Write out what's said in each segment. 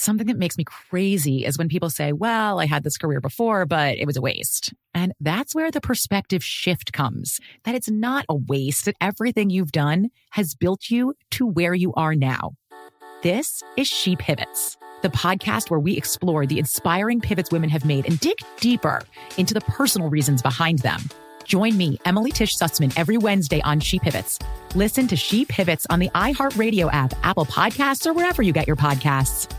something that makes me crazy is when people say, well, I had this career before, but it was a waste. And that's where the perspective shift comes, that it's not a waste, that everything you've done has built you to where you are now. This is She Pivots, the podcast where we explore the inspiring pivots women have made and dig deeper into the personal reasons behind them. Join me, Emily Tish Sussman, every Wednesday on She Pivots. Listen to She Pivots on the iHeartRadio app, Apple Podcasts, or wherever you get your podcasts.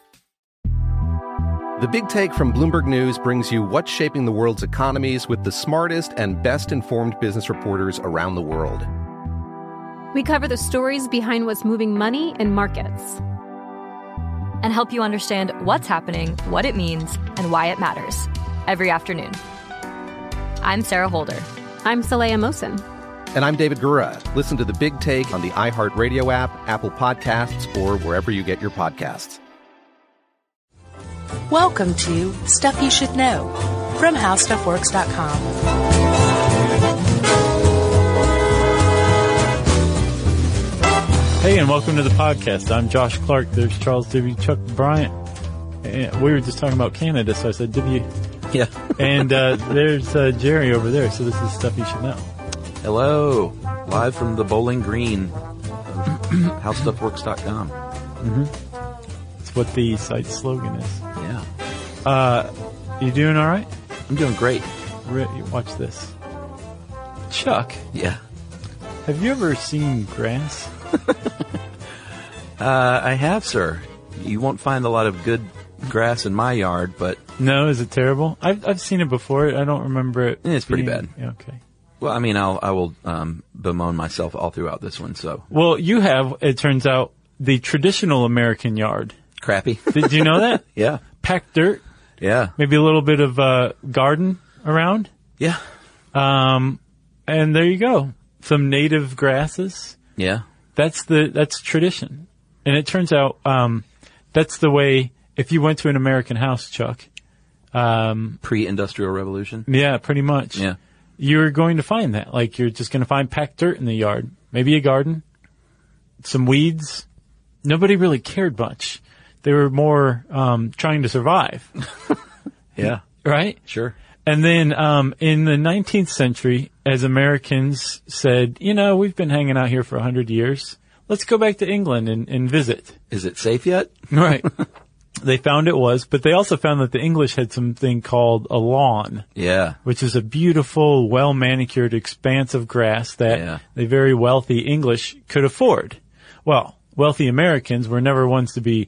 The Big Take from Bloomberg News brings you what's shaping the world's economies with the smartest and best-informed business reporters around the world. We cover the stories behind what's moving money and markets, and help you understand what's happening, what it means, and why it matters every afternoon. I'm Sarah Holder. I'm Saleha Mohsin. And I'm David Gura. Listen to The Big Take on the iHeartRadio app, Apple Podcasts, or wherever you get your podcasts. Welcome to Stuff You Should Know from HowStuffWorks.com. Hey, and welcome to the podcast. I'm Josh Clark. There's Charles W. Chuck Bryant. And we were just talking about Canada, so I said W. Yeah. And there's Jerry over there, so this is Stuff You Should Know. Hello. Live from the Bowling Green of HowStuffWorks.com. Mm-hmm. It's what the site's slogan is. Yeah. You doing all right? I'm doing great. Watch this. Chuck. Yeah. Have you ever seen grass? I have, sir. You won't find a lot of good grass in my yard, but... No, is it terrible? I've seen it before. I don't remember it. It's pretty bad. Okay. Well, I mean, I will bemoan myself all throughout this one, so... Well, you have, it turns out, the traditional American yard. Crappy. Did you know that? Yeah. Packed dirt. Yeah. Maybe a little bit of garden around. Yeah. And there you go. Some native grasses. Yeah. That's tradition. And it turns out, that's the way, if you went to an American house, Chuck. Pre-industrial revolution? Yeah, pretty much. Yeah. You're going to find that. Like, you're just going to find packed dirt in the yard. Maybe a garden. Some weeds. Nobody really cared much. They were more, trying to survive. Yeah. Right? Sure. And then, in the 19th century, as Americans said, you know, we've been hanging out here for 100 years. Let's go back to England and visit. Is it safe yet? Right. They found it was, but they also found that the English had something called a lawn. Yeah. Which is a beautiful, well-manicured expanse of grass that the very wealthy English could afford. Well, wealthy Americans were never ones to be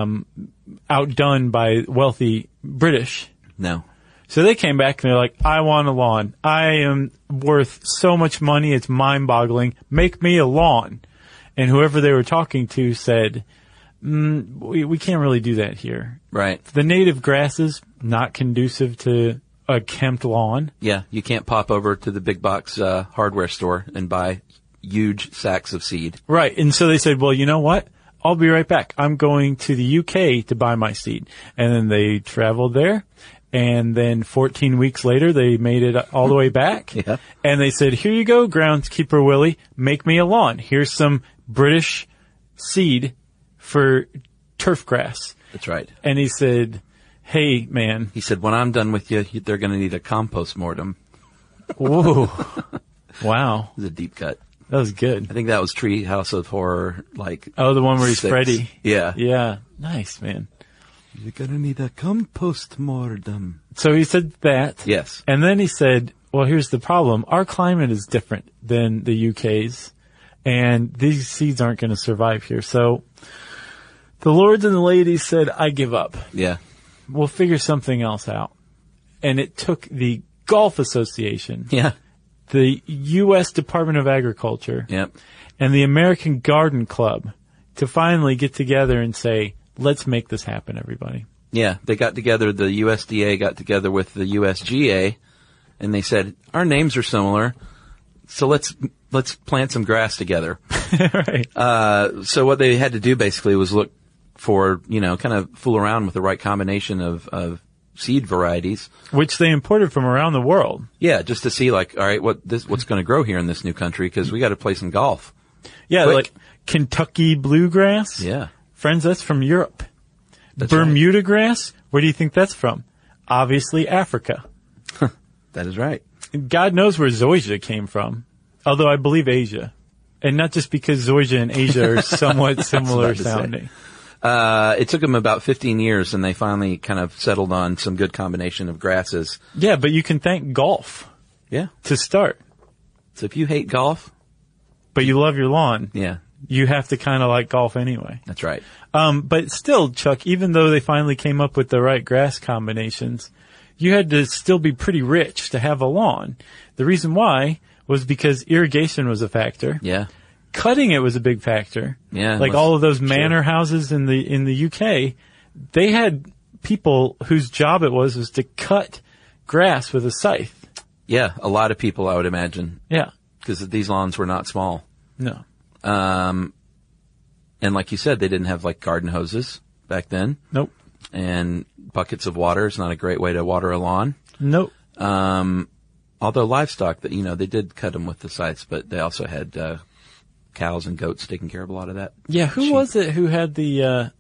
outdone by wealthy British. No. So they came back and they're like, I want a lawn. I am worth so much money, it's mind-boggling. Make me a lawn. And whoever they were talking to said, we can't really do that here. Right. The native grasses, not conducive to a kempt lawn. Yeah, you can't pop over to the big box hardware store and buy huge sacks of seed. Right. And so they said, well, you know what? I'll be right back. I'm going to the UK to buy my seed. And then they traveled there. And then 14 weeks later, they made it all the way back. Yeah. And they said, here you go, groundskeeper Willie, make me a lawn. Here's some British seed for turf grass. That's right. And he said, hey, man. He said, when I'm done with you, they're going to need a compost mortem. Whoa. Wow. It was a deep cut. That was good. I think that was Treehouse of Horror, like... Oh, the one where he's 6. Freddy. Yeah. Yeah. Nice, man. You're going to need a compost mortem. So he said that. Yes. And then he said, well, here's the problem. Our climate is different than the UK's, and these seeds aren't going to survive here. So the lords and the ladies said, I give up. Yeah. We'll figure something else out. And it took the Golf Association. Yeah. The U.S. Department of Agriculture. Yep. And the American Garden Club to finally get together and say, let's make this happen, everybody. Yeah, they got together, the USDA got together with the USGA, and they said, our names are similar, so let's plant some grass together. Right. So what they had to do basically was look for, kind of fool around with the right combination of seed varieties. Which they imported from around the world. Yeah, just to see all right, what's going to grow here in this new country, because we got to play some golf. Yeah, Quick. like Kentucky bluegrass. Yeah. Friends, that's from Europe. That's Bermuda grass, where do you think that's from? Obviously Africa. right. That is right. God knows where zoysia came from, although I believe Asia. And not just because zoysia and Asia are somewhat similar sounding. It took them about 15 years, and they finally kind of settled on some good combination of grasses. Yeah, but you can thank golf Yeah. to start. So if you hate golf, But you love your lawn. yeah, You have to kind of like golf anyway. that's right. But still, Chuck, even though they finally came up with the right grass combinations, you had to still be pretty rich to have a lawn. The reason why was because irrigation was a factor. Yeah. Cutting it was a big factor. Yeah. Like all of those manor houses in the UK, they had people whose job it was to cut grass with a scythe. Yeah, a lot of people, I would imagine, Yeah. because these lawns were not small. No. And like you said, they didn't have like garden hoses back then. Nope. And buckets of water is not a great way to water a lawn. Nope. Although livestock, that they did cut them with the scythes, but they also had cows and goats taking care of a lot of that. Yeah, who sheep. was it who had the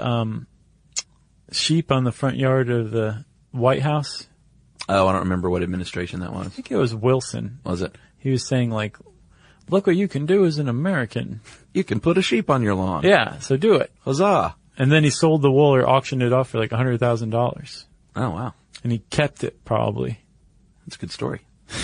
sheep on the front yard of the White House? Oh, I don't remember what administration that was. I think it was Wilson. Was it? He was saying like, look what you can do as an American. You can put a sheep on your lawn. Yeah, so do it. Huzzah. And then he sold the wool or auctioned it off for like $100,000. Oh, wow. And he kept it probably. That's a good story.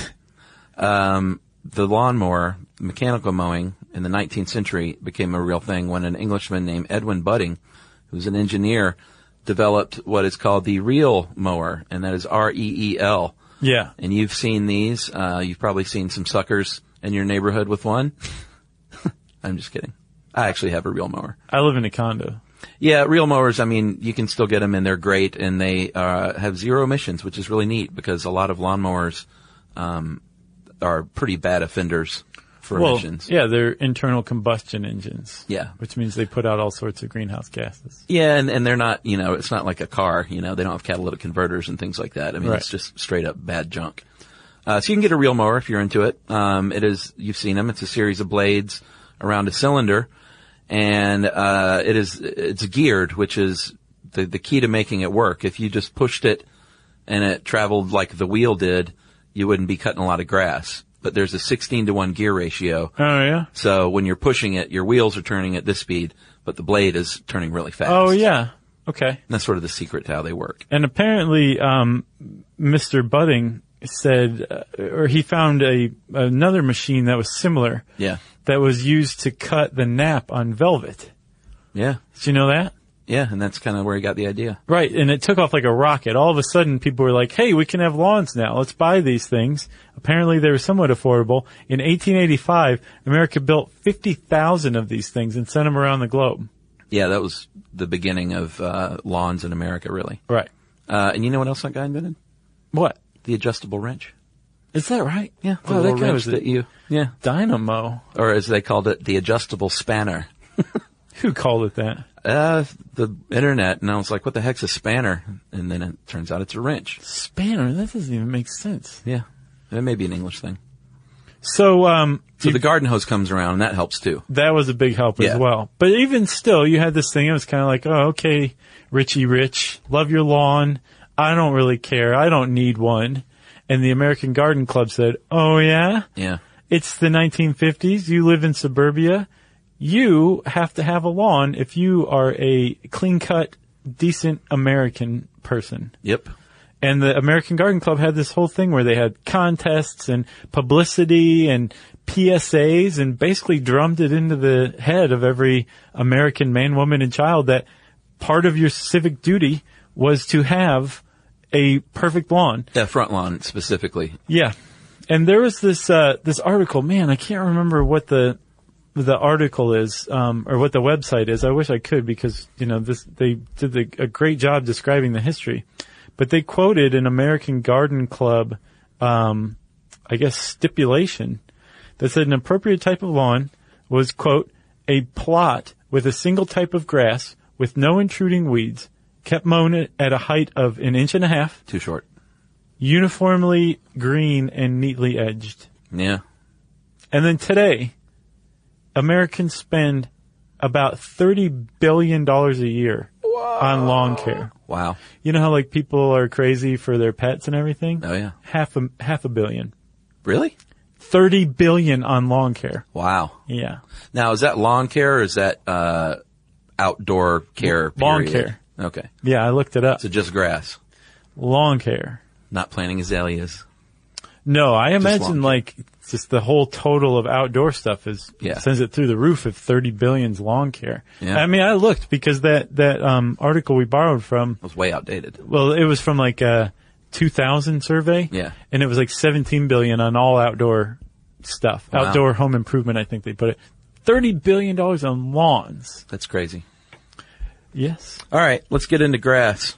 The lawnmower, mechanical mowing in the 19th century became a real thing when an Englishman named Edwin Budding, who's an engineer, developed what is called the reel mower, and that is R-E-E-L. Yeah. And you've seen these. You've probably seen some suckers in your neighborhood with one. I'm just kidding. I actually have a reel mower. I live in a condo. Yeah, reel mowers, I mean, you can still get them and they're great, and they have zero emissions, which is really neat because a lot of lawnmowers are pretty bad offenders for emissions. Yeah, they're internal combustion engines. Yeah. Which means they put out all sorts of greenhouse gases. Yeah, and they're not, it's not like a car, they don't have catalytic converters and things like that. I mean, Right. It's just straight up bad junk. So you can get a reel mower if you're into it. You've seen them. It's a series of blades around a cylinder, and it's geared, which is the key to making it work. If you just pushed it and it traveled like the wheel did, you wouldn't be cutting a lot of grass. But there's a 16-to-1 gear ratio. Oh, yeah? So when you're pushing it, your wheels are turning at this speed, but the blade is turning really fast. Oh, yeah. Okay. And that's sort of the secret to how they work. And apparently, Mr. Budding said, or he found another machine that was similar. Yeah. That was used to cut the nap on velvet. Yeah. Did you know that? Yeah, and that's kind of where he got the idea. Right, and it took off like a rocket. All of a sudden, people were like, hey, we can have lawns now. Let's buy these things. Apparently, they were somewhat affordable. In 1885, America built 50,000 of these things and sent them around the globe. Yeah, that was the beginning of lawns in America, really. Right. And you know what else that guy invented? What? The adjustable wrench. Is that right? Yeah, Oh, that guy was yeah. dynamo. Or as they called it, the adjustable spanner. Who called it that? The internet, and I was like, what the heck's a spanner? And then it turns out it's a wrench. Spanner? That doesn't even make sense. Yeah. It may be an English thing. So, So the garden hose comes around, and that helps too. that was a big help as Yeah. well. But even still, you had this thing, it was kind of like, oh, okay, Richie Rich, love your lawn. I don't really care. I don't need one. And the American Garden Club said, oh, yeah? Yeah. It's the 1950s. You live in suburbia. You have to have a lawn if you are a clean-cut, decent American person. Yep. And the American Garden Club had this whole thing where they had contests and publicity and PSAs and basically drummed it into the head of every American man, woman, and child that part of your civic duty was to have a perfect lawn. Yeah, front lawn specifically. Yeah. And there was this article, man, I can't remember what the article is, or what the website is. I wish I could because, they did a great job describing the history. But they quoted an American Garden Club, stipulation that said an appropriate type of lawn was, quote, a plot with a single type of grass with no intruding weeds, kept mown at a height of 1.5 inches. Too short. Uniformly green and neatly edged. Yeah. And then today, Americans spend about $30 billion a year on lawn care. Wow. You know how like people are crazy for their pets and everything? Oh yeah. Half a billion. Really? 30 billion on lawn care. Wow. Yeah. Now, is that lawn care or is that outdoor care? Lawn period? care. Okay. Yeah, I looked it up. So just grass. Lawn care. Not planting azaleas. No, I lawn imagine care. like just the whole total of outdoor stuff sends it through the roof if 30 billion's lawn care. Yeah. I mean, I looked because that article we borrowed from It was way outdated. Well, it was from like a 2000 survey. Yeah. And it was like 17 billion on all outdoor stuff. Wow. Outdoor home improvement, I think they put it. $30 billion on lawns. That's crazy. Yes. All right, let's get into grass.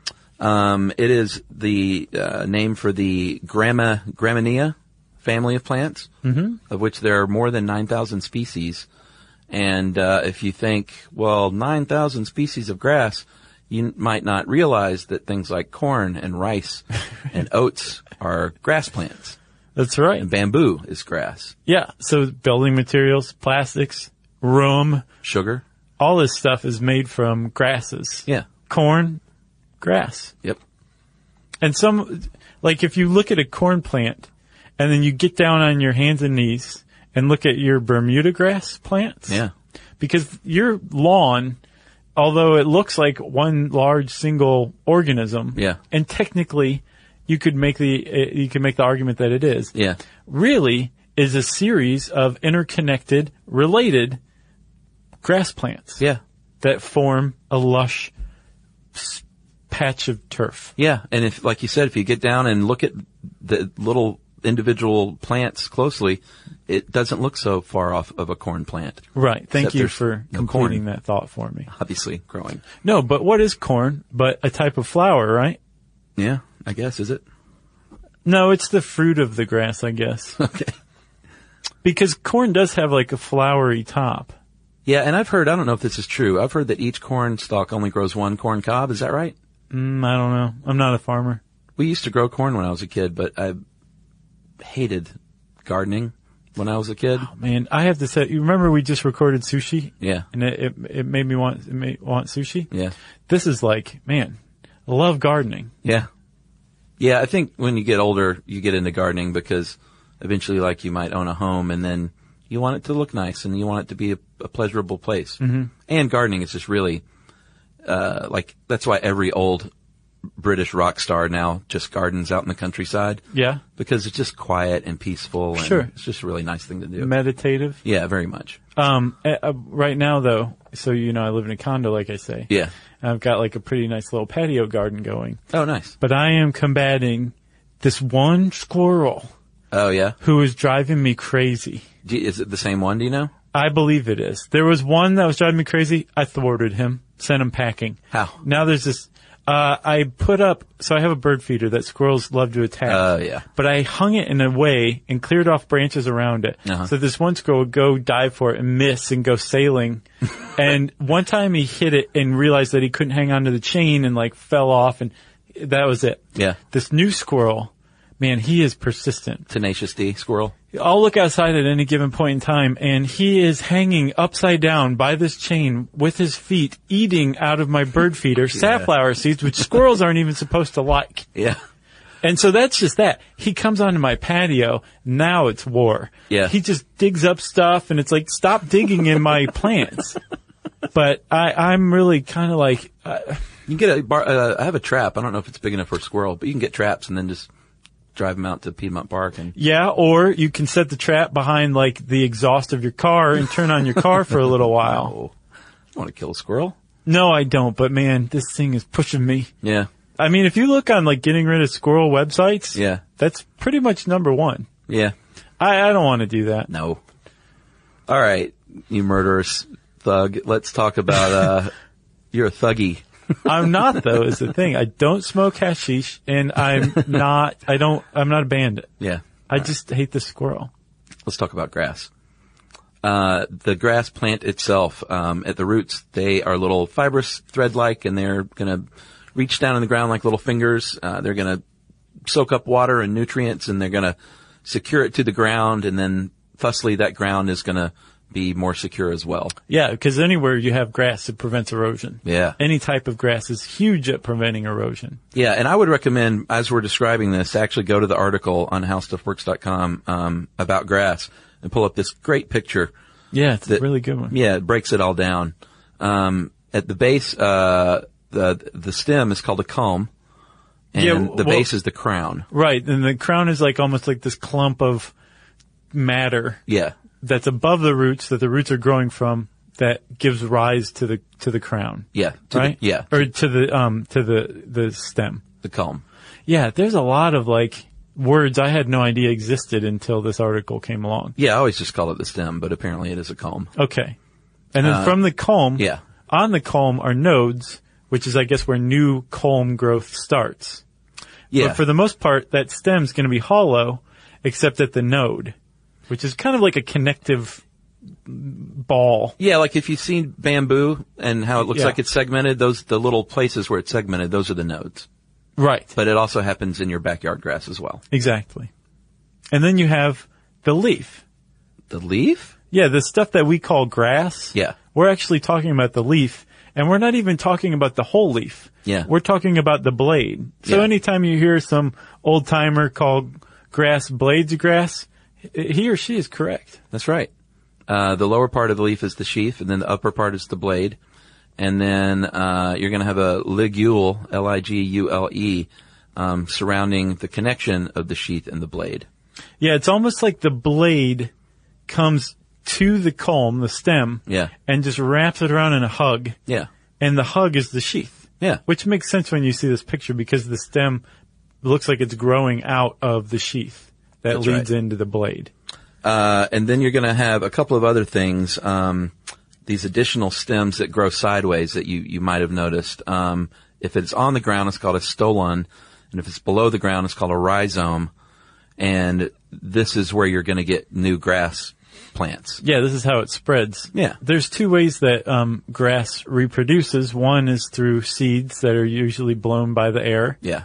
It is the name for the Gramineae family of plants, of which there are more than 9,000 species. And if you think, well, 9,000 species of grass, you might not realize that things like corn and rice and oats are grass plants. That's right. And bamboo is grass. Yeah. So building materials, plastics, rum, Sugar. all this stuff is made from grasses. Yeah. Corn, grass. Yep. And like if you look at a corn plant and then you get down on your hands and knees and look at your Bermuda grass plants. Yeah. Because your lawn, although it looks like one large single organism. Yeah. And technically you could make the argument that it is. Yeah. Really is a series of interconnected, related grass plants. Yeah. That form a lush patch of turf. Yeah. And if, like you said, if you get down and look at the little individual plants closely, it doesn't look so far off of a corn plant. Right. Thank Except you there's for no completing corn. that thought for me. Obviously growing. No, but what is corn but a type of flower, right? Yeah, I guess, is it? No, it's the fruit of the grass, I guess. Okay. Because corn does have like a flowery top. Yeah, and I've heard, I don't know if this is true, I've heard that each corn stalk only grows one corn cob. Is that right? I don't know. I'm not a farmer. We used to grow corn when I was a kid, but I hated gardening when I was a kid. Oh, man, I have to say, you remember we just recorded sushi? Yeah. And it made me want sushi? Yeah. This is like, man, I love gardening. Yeah. Yeah, I think when you get older, you get into gardening because eventually, like, you might own a home and then you want it to look nice and you want it to be a pleasurable place. Mm-hmm. And gardening is just really, like, that's why every old British rock star now just gardens out in the countryside. Yeah. Because it's just quiet and peaceful. And Sure. It's just a really nice thing to do. Meditative. Yeah, very much. Right now though, so I live in a condo, like I say. Yeah. I've got like a pretty nice little patio garden going. Oh, nice. But I am combating this one squirrel Oh, yeah? who is driving me crazy. Is it the same one, do you know? I believe it is. There was one that was driving me crazy. I thwarted him, sent him packing. How? Now there's this, I put up, so I have a bird feeder that squirrels love to attack. Oh, yeah. But I hung it in a way and cleared off branches around it. Uh-huh. So this one squirrel would go dive for it and miss and go sailing. And one time he hit it and realized that he couldn't hang onto the chain and like fell off and that was it. Yeah. This new squirrel, man, he is persistent. Tenacious D squirrel. I'll look outside at any given point in time, and he is hanging upside down by this chain with his feet, eating out of my bird feeder safflower seeds, which squirrels aren't even supposed to like. Yeah. And so that's just that. He comes onto my patio. Now it's war. Yeah. He just digs up stuff, and it's like, stop digging in my plants. But I'm really kind of like... You can get I have a trap. I don't know if it's big enough for a squirrel, but you can get traps and then just drive them out to Piedmont Park and... Yeah, or you can set the trap behind like the exhaust of your car and turn on your car for a little while. Oh, you want to kill a squirrel? No, I don't, but man, this thing is pushing me. Yeah. I mean, if you look on like getting rid of squirrel websites, Yeah. that's pretty much number one. Yeah. I don't want to do that. No. All right, you murderous thug. Let's talk about, you're a thuggy. I'm not though, is the thing. I don't smoke hashish and I'm not a bandit. Yeah. I just hate the squirrel. Let's talk about grass. The grass plant itself, at the roots, they are little fibrous thread-like and they're gonna reach down in the ground like little fingers. They're gonna soak up water and nutrients and they're gonna secure it to the ground and then thusly that ground is gonna be more secure as well. Yeah, because anywhere you have grass, it prevents erosion. Yeah. Any type of grass is huge at preventing erosion. Yeah, and I would recommend, as we're describing this, to actually go to the article on howstuffworks.com about grass and pull up this great picture. Yeah, it's a really good one. Yeah, it breaks it all down. At the base, the stem is called a culm, and the base is the crown. Right, and the crown is like almost like this clump of matter. Yeah. That's above the roots, that the roots are growing from, that gives rise to the crown. Yeah. Right? Or to the stem. The culm. Yeah, there's a lot of like words I had no idea existed until this article came along. Yeah, I always just call it the stem, but apparently it is a culm. Okay. And then from the culm, on the culm are nodes, which is I guess where new culm growth starts. Yeah. But for the most part, that stem's going to be hollow, except at the node, which is kind of like a connective ball. Yeah, like if you've seen bamboo and how it looks like it's segmented, the little places where it's segmented, those are the nodes. Right. But it also happens in your backyard grass as well. Exactly. And then you have the leaf. The leaf? Yeah, the stuff that we call grass. Yeah. We're actually talking about the leaf, and we're not even talking about the whole leaf. Yeah. We're talking about the blade. So anytime you hear some old timer call grass blades of grass, he or she is correct. That's right. The lower part of the leaf is the sheath, and then the upper part is the blade. And then you're going to have a ligule, Ligule, surrounding the connection of the sheath and the blade. Yeah, it's almost like the blade comes to the culm, the stem, and just wraps it around in a hug. Yeah. And the hug is the sheath. Yeah. Which makes sense when you see this picture because the stem looks like it's growing out of the sheath that leads into the blade. And then you're going to have a couple of other things, these additional stems that grow sideways that you might have noticed. If it's on the ground, it's called a stolon, and if it's below the ground, it's called a rhizome. And this is where you're going to get new grass plants. Yeah, this is how it spreads. Yeah. There's two ways that grass reproduces. One is through seeds that are usually blown by the air. Yeah.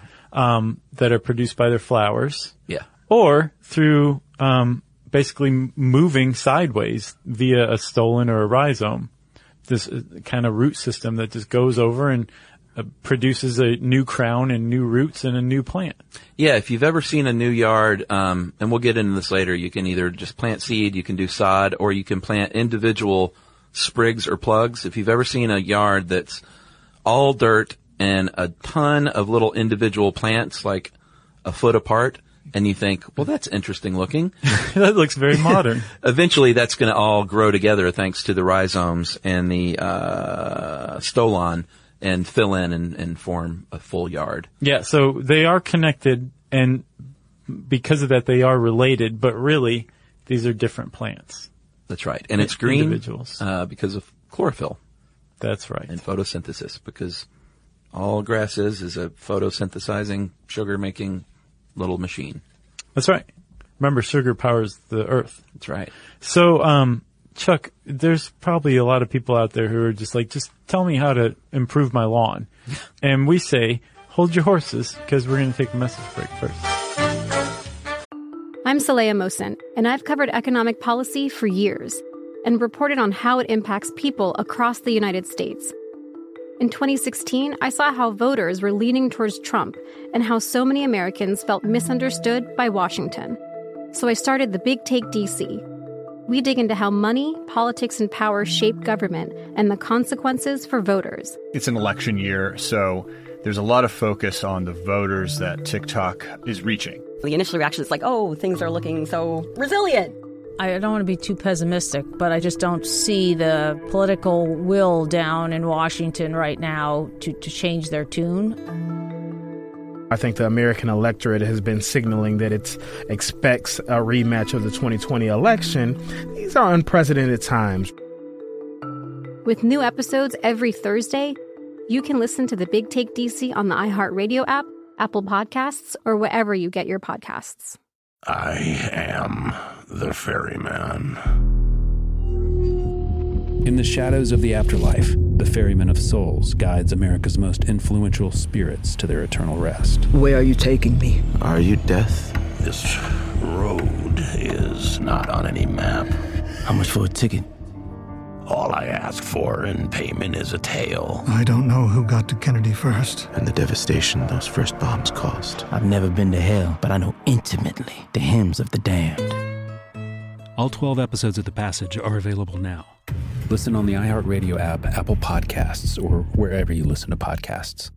That are produced by their flowers. Yeah. Or through basically moving sideways via a stolon or a rhizome. This kind of root system that just goes over and produces a new crown and new roots and a new plant. Yeah, if you've ever seen a new yard, and we'll get into this later, you can either just plant seed, you can do sod, or you can plant individual sprigs or plugs. If you've ever seen a yard that's all dirt and a ton of little individual plants, like a foot apart, and you think, well, that's interesting looking. That looks very modern. Eventually, that's going to all grow together thanks to the rhizomes and the stolon and fill in and form a full yard. Yeah, so they are connected, and because of that, they are related, but really, these are different plants. That's right. And it's green individuals. Because of chlorophyll. That's right. And photosynthesis, because all grass is a photosynthesizing, sugar-making little machine. That's right. Remember, sugar powers the earth. That's right. So, Chuck, there's probably a lot of people out there who are just like, just tell me how to improve my lawn. And we say, hold your horses, because we're going to take a message break first. I'm Saleha Mohsen, and I've covered economic policy for years and reported on how it impacts people across the United States. In 2016, I saw how voters were leaning towards Trump and how so many Americans felt misunderstood by Washington. So I started the Big Take DC. We dig into how money, politics, and power shape government and the consequences for voters. It's an election year, so there's a lot of focus on the voters that TikTok is reaching. The initial reaction is like, oh, things are looking so resilient. I don't want to be too pessimistic, but I just don't see the political will down in Washington right now to change their tune. I think the American electorate has been signaling that it expects a rematch of the 2020 election. These are unprecedented times. With new episodes every Thursday, you can listen to the Big Take DC on the iHeartRadio app, Apple Podcasts, or wherever you get your podcasts. I am the ferryman. In the shadows of the afterlife, the Ferryman of Souls guides America's most influential spirits to their eternal rest. Where are you taking me? Are you death? This road is not on any map. How much for a ticket? All I ask for in payment is a tale. I don't know who got to Kennedy first. And the devastation those first bombs caused. I've never been to hell, but I know intimately the hymns of the damned. All 12 episodes of The Passage are available now. Listen on the iHeartRadio app, Apple Podcasts, or wherever you listen to podcasts.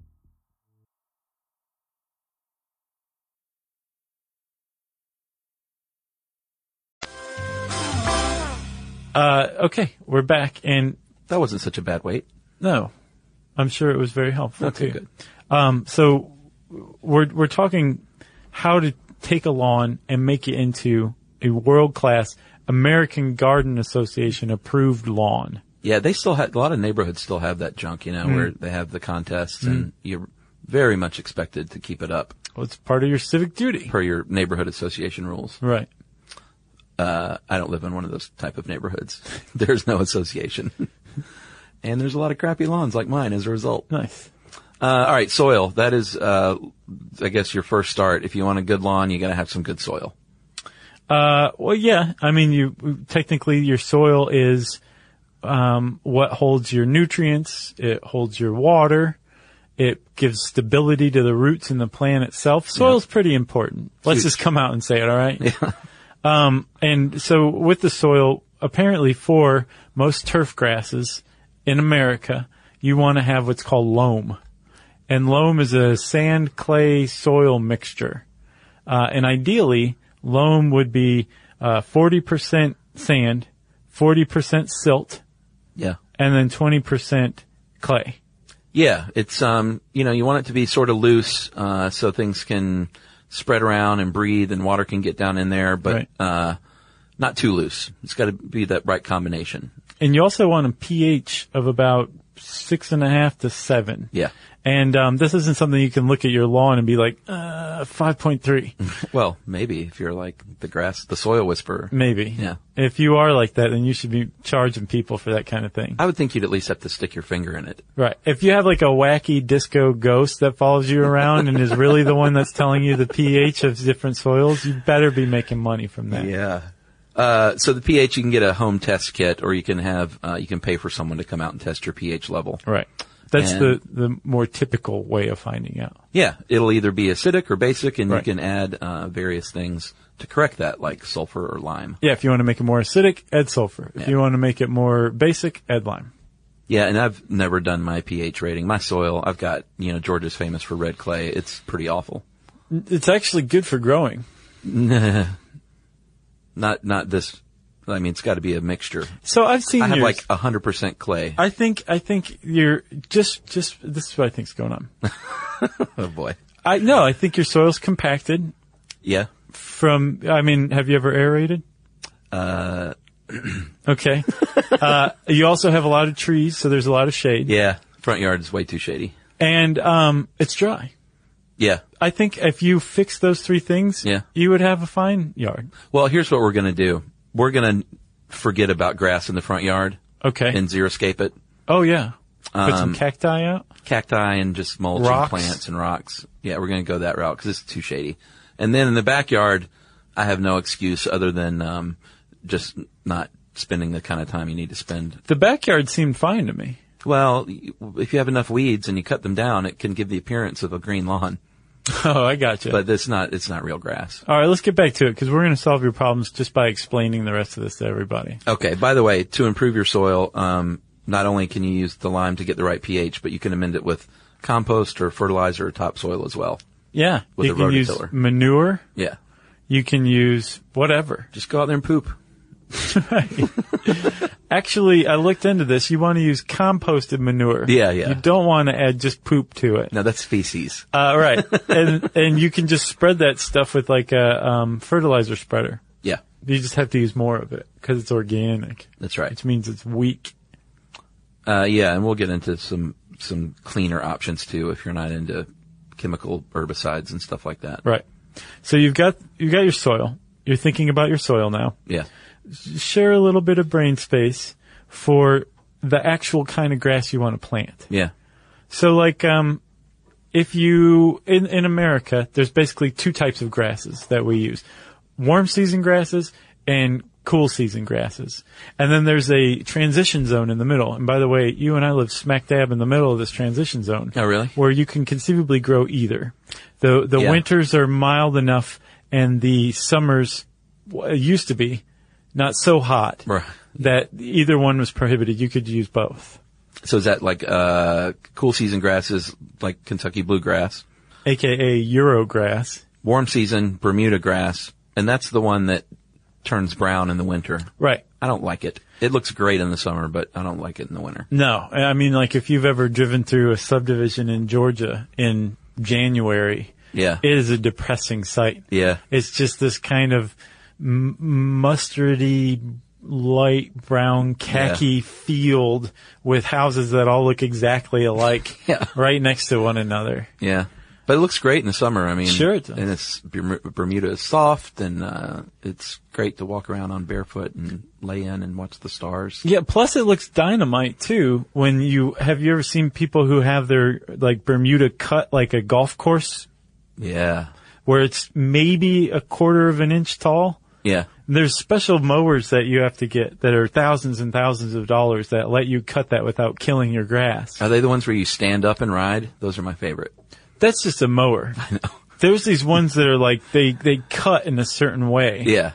Okay, we're back, and that wasn't such a bad wait. No, I'm sure it was very helpful. Okay, too. good. So we're talking how to take a lawn and make it into a world-class American Garden Association approved lawn. Yeah, they still have, a lot of neighborhoods still have that junk, where they have the contests, and you're very much expected to keep it up. Well, it's part of your civic duty. Per your neighborhood association rules. Right. I don't live in one of those type of neighborhoods. There's no association. And there's a lot of crappy lawns like mine as a result. Nice. All right, soil. That is, I guess, your first start. If you want a good lawn, you got to have some good soil. Well, yeah. I mean, technically your soil is what holds your nutrients. It holds your water. It gives stability to the roots in the plant itself. Soil's pretty important. Let's just come out and say it, all right? Yeah. And so with the soil, apparently for most turf grasses in America, you want to have what's called loam. And loam is a sand, clay, soil mixture. And ideally, loam would be 40% sand, 40% silt, yeah, and then 20% clay. Yeah, it's you want it to be sort of loose, so things can spread around and breathe, and water can get down in there, but not too loose. It's got to be that right combination. And you also want a pH of about 6.5 to 7. Yeah. And this isn't something you can look at your lawn and be like, 5.3. Well, maybe if you're like the soil whisperer. Maybe. Yeah. If you are like that, then you should be charging people for that kind of thing. I would think you'd at least have to stick your finger in it. Right. If you have like a wacky disco ghost that follows you around and is really the one that's telling you the pH of different soils, you better be making money from that. Yeah. So the pH, you can get a home test kit, or you can have, you can pay for someone to come out and test your pH level. Right. That's the more typical way of finding out. Yeah. It'll either be acidic or basic, and you can add, various things to correct that, like sulfur or lime. Yeah. If you want to make it more acidic, add sulfur. If you want to make it more basic, add lime. Yeah. And I've never done my pH rating. My soil, I've got, Georgia's famous for red clay. It's pretty awful. It's actually good for growing. Not this. I mean, it's got to be a mixture. So I've seen I have yours. like 100% clay. I think you're just this is what I think's going on. Oh boy. I think your soil's compacted. Yeah. Have you ever aerated? Okay. You also have a lot of trees, so there's a lot of shade. Yeah. Front yard is way too shady. And, it's dry. Yeah. I think if you fix those three things, you would have a fine yard. Well, here's what we're going to do. We're going to forget about grass in the front yard. Okay. And xeriscape it. Oh, yeah. Put some cacti out? Cacti and just mulch and plants and rocks. Yeah, we're going to go that route because it's too shady. And then in the backyard, I have no excuse other than just not spending the kind of time you need to spend. The backyard seemed fine to me. Well, if you have enough weeds and you cut them down, it can give the appearance of a green lawn. Oh, I got you. But it's not real grass. All right, let's get back to it because we're going to solve your problems just by explaining the rest of this to everybody. Okay. By the way, to improve your soil, not only can you use the lime to get the right pH, but you can amend it with compost or fertilizer or topsoil as well. Yeah. With you can use manure. Yeah. You can use whatever. Just go out there and poop. Right. Actually, I looked into this. You want to use composted manure. Yeah. You don't want to add just poop to it. No, that's feces. Right. and you can just spread that stuff with like a fertilizer spreader. Yeah. You just have to use more of it because it's organic. That's right. Which means it's weak. Yeah, and we'll get into some cleaner options too if you're not into chemical herbicides and stuff like that. Right. So you've got your soil. You're thinking about your soil now. Yeah. Share a little bit of brain space for the actual kind of grass you want to plant. Yeah. So like, if you, in America, there's basically two types of grasses that we use. Warm season grasses and cool season grasses. And then there's a transition zone in the middle. And by the way, you and I live smack dab in the middle of this transition zone. Oh, really? Where you can conceivably grow either. The winters are mild enough and the summers used to be not so hot that either one was prohibited. You could use both. So is that like cool season grasses like Kentucky bluegrass? AKA Eurograss. Warm season Bermuda grass. And that's the one that turns brown in the winter. Right. I don't like it. It looks great in the summer, but I don't like it in the winter. No. I mean, like if you've ever driven through a subdivision in Georgia in January, it is a depressing sight. Yeah. It's just this kind of mustardy, light brown khaki field with houses that all look exactly alike right next to one another. Yeah. But it looks great in the summer. I mean, sure it does. And it's Bermuda is soft, and it's great to walk around on barefoot and lay in and watch the stars. Yeah. Plus, it looks dynamite too. When you ever seen people who have their like Bermuda cut like a golf course? Yeah. Where it's maybe a quarter of an inch tall. Yeah. There's special mowers that you have to get that are thousands and thousands of dollars that let you cut that without killing your grass. Are they the ones where you stand up and ride? Those are my favorite. That's just a mower. I know. There's these ones that are like, they cut in a certain way. Yeah.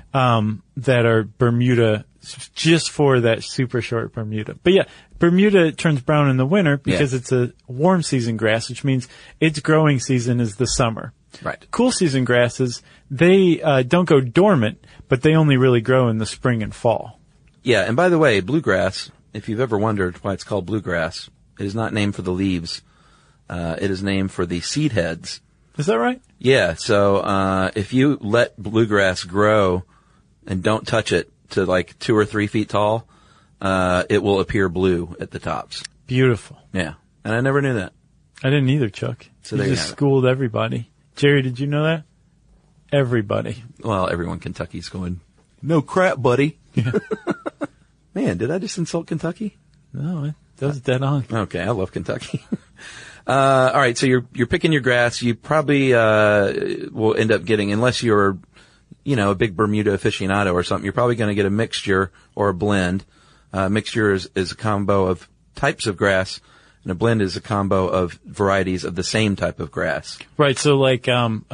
That are Bermuda, just for that super short Bermuda. But yeah, Bermuda turns brown in the winter because it's a warm season grass, which means its growing season is the summer. Right. Cool season grasses, they don't go dormant, but they only really grow in the spring and fall. Yeah, and by the way, bluegrass, if you've ever wondered why it's called bluegrass, it is not named for the leaves. It is named for the seed heads. Is that right? Yeah, so if you let bluegrass grow and don't touch it to like 2 or 3 feet tall, it will appear blue at the tops. Beautiful. Yeah, and I never knew that. I didn't either, Chuck. So you there you just have it. schooled everybody. Jerry, did you know that? Everybody. Well, everyone in Kentucky's going, no crap, buddy. Yeah. Man, did I just insult Kentucky? No, that was dead on. Okay, I love Kentucky. All right, so you're picking your grass. You probably will end up getting, unless you're, a big Bermuda aficionado or something, you're probably going to get a mixture or a blend. Mixture is a combo of types of grass, and a blend is a combo of varieties of the same type of grass. Right, so like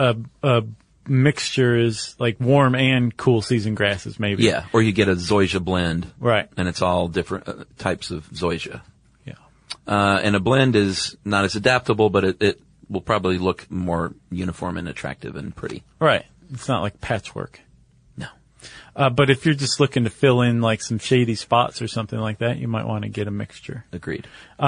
a mixture is like warm and cool season grasses, maybe. Yeah, or you get a zoysia blend. Right. And it's all different types of zoysia. Yeah. And a blend is not as adaptable, but it will probably look more uniform and attractive and pretty. Right. It's not like patchwork. No. But if you're just looking to fill in like some shady spots or something like that, you might want to get a mixture. Agreed.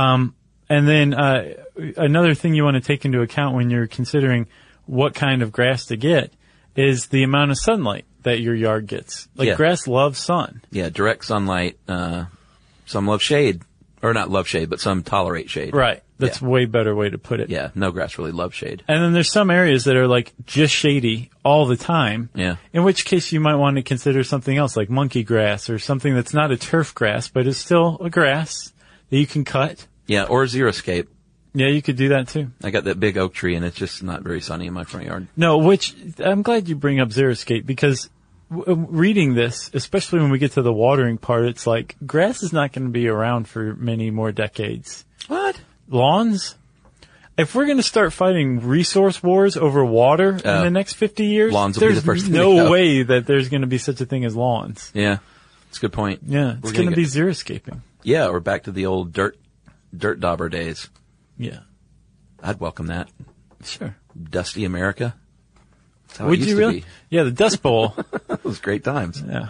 And then another thing you want to take into account when you're considering what kind of grass to get is the amount of sunlight that your yard gets. Like grass loves sun. Yeah, direct sunlight. Some love shade. Or not love shade, but some tolerate shade. Right. That's a way better way to put it. Yeah, no grass really loves shade. And then there's some areas that are like just shady all the time. Yeah. In which case you might want to consider something else like monkey grass or something that's not a turf grass, but is still a grass that you can cut. Yeah, or xeriscape. Yeah, you could do that too. I got that big oak tree and it's just not very sunny in my front yard. No, which I'm glad you bring up xeriscape because reading this, especially when we get to the watering part, it's like grass is not going to be around for many more decades. What? Lawns? If we're going to start fighting resource wars over water in the next 50 years, lawns will be the first there's thing to no go. way that there's going to be such a thing as lawns. Yeah, that's a good point. Yeah, it's going to be xeriscaping. Yeah, or back to the old dirt dauber days. Yeah. I'd welcome that. Sure. Dusty America. That's how Would it used you really? to be. Yeah, the Dust Bowl. It was great times. Yeah.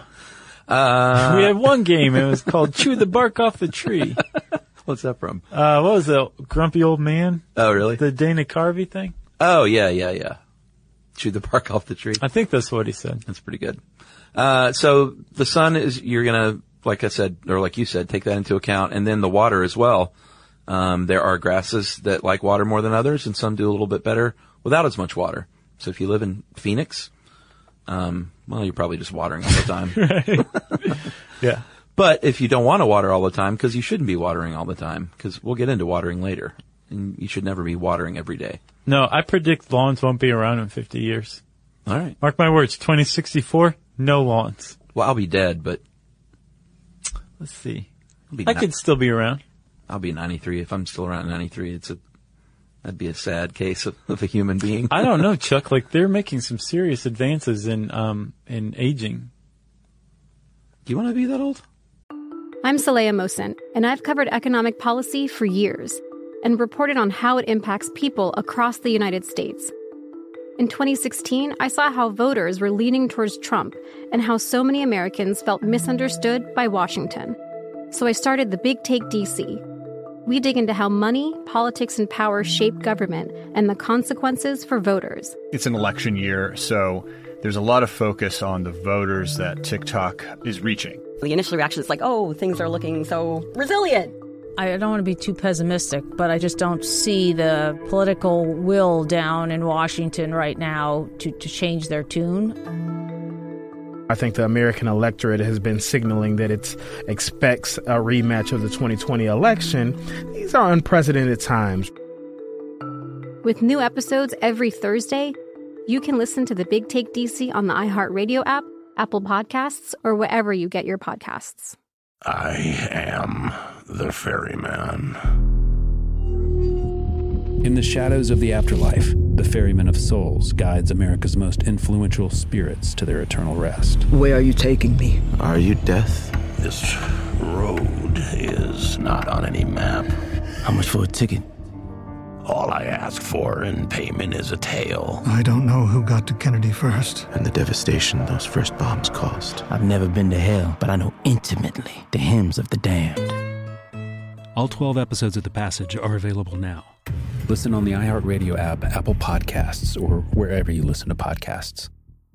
We had one game. It was called Chew the Bark Off the Tree. What's that from? What was the Grumpy Old Man? Oh, really? The Dana Carvey thing? Oh, yeah. Chew the bark off the tree. I think that's what he said. That's pretty good. So the sun is, you're gonna, like I said, or like you said, take that into account, and then the water as well. There are grasses that like water more than others, and some do a little bit better without as much water. So if you live in Phoenix, well, you're probably just watering all the time. Yeah. But if you don't want to water all the time, because you shouldn't be watering all the time, because we'll get into watering later, and you should never be watering every day. No, I predict lawns won't be around in 50 years. All right. Mark my words, 2064, no lawns. Well, I'll be dead, but let's see. I could still be around. I'll be 93 if I'm still around at 93. That'd be a sad case of a human being. I don't know, Chuck. Like, they're making some serious advances in aging. Do you want to be that old? I'm Saleha Mohsin, and I've covered economic policy for years and reported on how it impacts people across the United States. In 2016, I saw how voters were leaning towards Trump and how so many Americans felt misunderstood by Washington. So I started The Big Take DC. We dig into how money, politics, and power shape government and the consequences for voters. It's an election year, so there's a lot of focus on the voters that TikTok is reaching. The initial reaction is like, oh, things are looking so resilient. I don't want to be too pessimistic, but I just don't see the political will down in Washington right now to change their tune. I think the American electorate has been signaling that it expects a rematch of the 2020 election. These are unprecedented times. With new episodes every Thursday, you can listen to The Big Take DC on the iHeartRadio app, Apple Podcasts, or wherever you get your podcasts. I am the ferryman. In the shadows of the afterlife, the Ferryman of Souls guides America's most influential spirits to their eternal rest. Where are you taking me? Are you death? This road is not on any map. How much for a ticket? All I ask for in payment is a tale. I don't know who got to Kennedy first. And the devastation those first bombs caused. I've never been to hell, but I know intimately the hymns of the damned. All 12 episodes of The Passage are available now. Listen on the iHeartRadio app, Apple Podcasts, or wherever you listen to podcasts.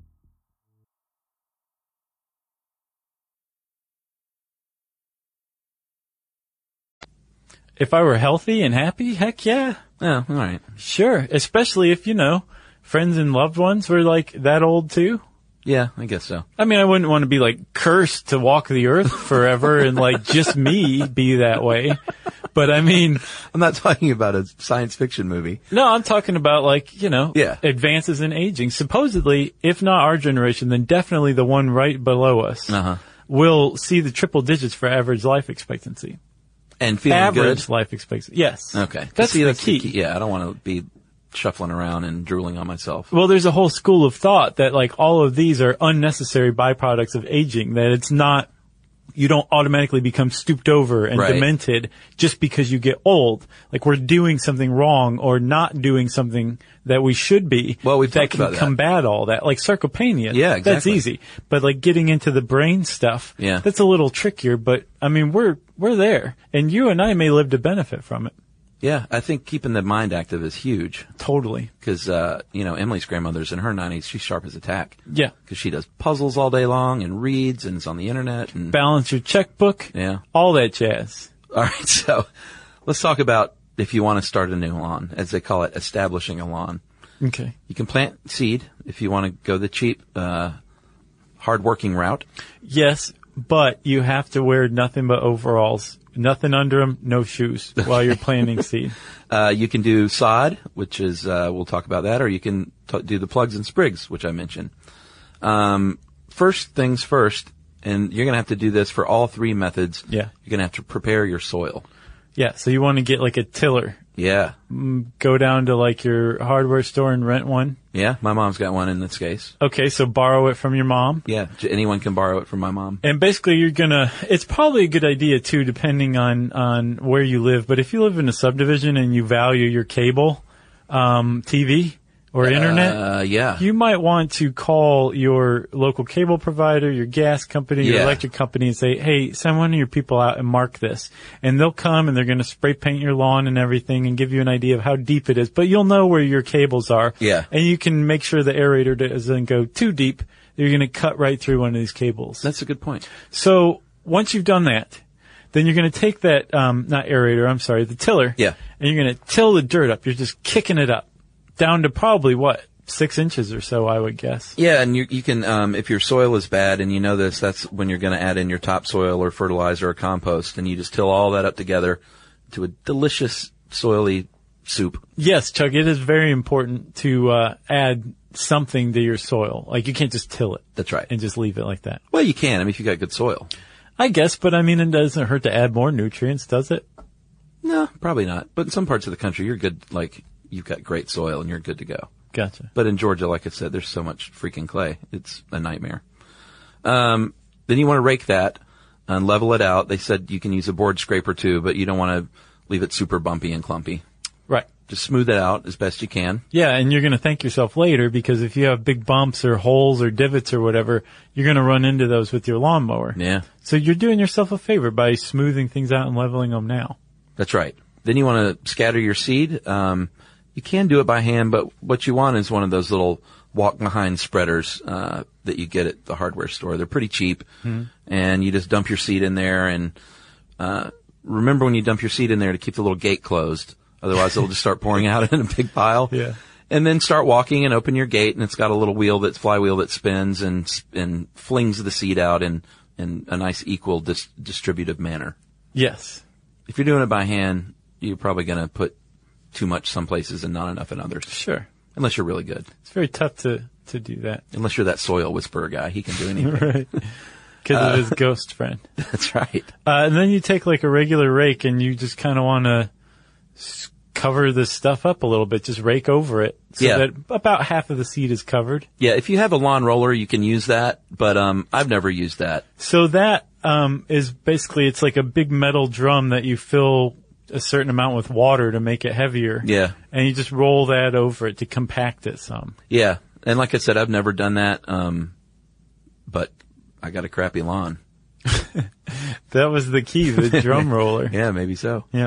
If I were healthy and happy, heck yeah. Oh, all right. Sure. Especially if, friends and loved ones were like that old too. Yeah, I guess so. I mean, I wouldn't want to be like cursed to walk the earth forever and like just me be that way. But I mean, I'm not talking about a science fiction movie. No, I'm talking about advances in aging. Supposedly, if not our generation, then definitely the one right below us will see the triple digits for average life expectancy. And feeling average good? life expectancy. Yes. Okay. That's the key. Yeah, I don't want to be shuffling around and drooling on myself. Well, there's a whole school of thought that like all of these are unnecessary byproducts of aging, that it's not, you don't automatically become stooped over and demented just because you get old. Like we're doing something wrong or not doing something that we should be. Well, we've that talked can about that. combat all that. Like sarcopenia. Yeah, exactly. That's easy. But like getting into the brain stuff, that's a little trickier. But I mean, we're there, and you and I may live to benefit from it. Yeah, I think keeping the mind active is huge. Totally. Because, Emily's grandmother's in her 90s. She's sharp as a tack. Yeah. Because she does puzzles all day long and reads and is on the internet. And balance your checkbook. Yeah. All that jazz. All right. So let's talk about if you want to start a new lawn, as they call it, establishing a lawn. Okay. You can plant seed if you want to go the cheap, hard-working route. Yes, but you have to wear nothing but overalls. Nothing under them, no shoes while you're planting seed. You can do sod, which is, we'll talk about that, or you can do the plugs and sprigs, which I mentioned. First things first, and you're going to have to do this for all three methods. Yeah. You're going to have to prepare your soil. Yeah, so you want to get like a tiller. Yeah. Go down to like your hardware store and rent one. Yeah, my mom's got one in this case. Okay, so borrow it from your mom. Yeah, anyone can borrow it from my mom. And basically it's probably a good idea too, depending on where you live. But if you live in a subdivision and you value your cable, TV or internet, you might want to call your local cable provider, your gas company, your electric company and say, hey, send one of your people out and mark this. And they'll come and they're going to spray paint your lawn and everything and give you an idea of how deep it is. But you'll know where your cables are. Yeah. And you can make sure the aerator doesn't go too deep. You're going to cut right through one of these cables. That's a good point. So once you've done that, then you're going to take that, not aerator, the tiller. Yeah. And you're going to till the dirt up. You're just kicking it up. Down to probably 6 inches or so, I would guess. Yeah, and you can, if your soil is bad and you know this, that's when you're going to add in your topsoil or fertilizer or compost, and you just till all that up together to a delicious soily soup. Yes, Chuck, it is very important to add something to your soil. Like, you can't just till it. That's right. And just leave it like that. Well, you can. I mean, if you got good soil. I guess, but I mean, it doesn't hurt to add more nutrients, does it? No, probably not. But in some parts of the country, you're good, like, you've got great soil and you're good to go. Gotcha. But in Georgia, like I said, there's so much freaking clay. It's a nightmare. Then you want to rake that and level it out. They said you can use a board scraper too, but you don't want to leave it super bumpy and clumpy. Right. Just smooth it out as best you can. Yeah, and you're going to thank yourself later, because if you have big bumps or holes or divots or whatever, you're going to run into those with your lawnmower. Yeah. So you're doing yourself a favor by smoothing things out and leveling them now. That's right. Then you want to scatter your seed. You can do it by hand, but what you want is one of those little walk-behind spreaders that you get at the hardware store. They're pretty cheap, and you just dump your seed in there. And remember, when you dump your seed in there, to keep the little gate closed. Otherwise, it'll just start pouring out in a big pile. Yeah. And then start walking and open your gate, and it's got a little flywheel that spins and flings the seed out in a nice equal distributive manner. Yes. If you're doing it by hand, you're probably going to put too much some places and not enough in others. Sure. Unless you're really good. It's very tough to do that. Unless you're that soil whisperer guy. He can do anything. Right. Because of his ghost friend. That's right. And then you take like a regular rake and you just kind of want to cover this stuff up a little bit. Just rake over it so that about half of the seed is covered. Yeah, if you have a lawn roller, you can use that, but I've never used that. So that is basically, it's like a big metal drum that you fill a certain amount with water to make it heavier. Yeah. And you just roll that over it to compact it some. Yeah. And like I said, I've never done that, but I got a crappy lawn. That was the key, the drum roller. Yeah, maybe so. Yeah.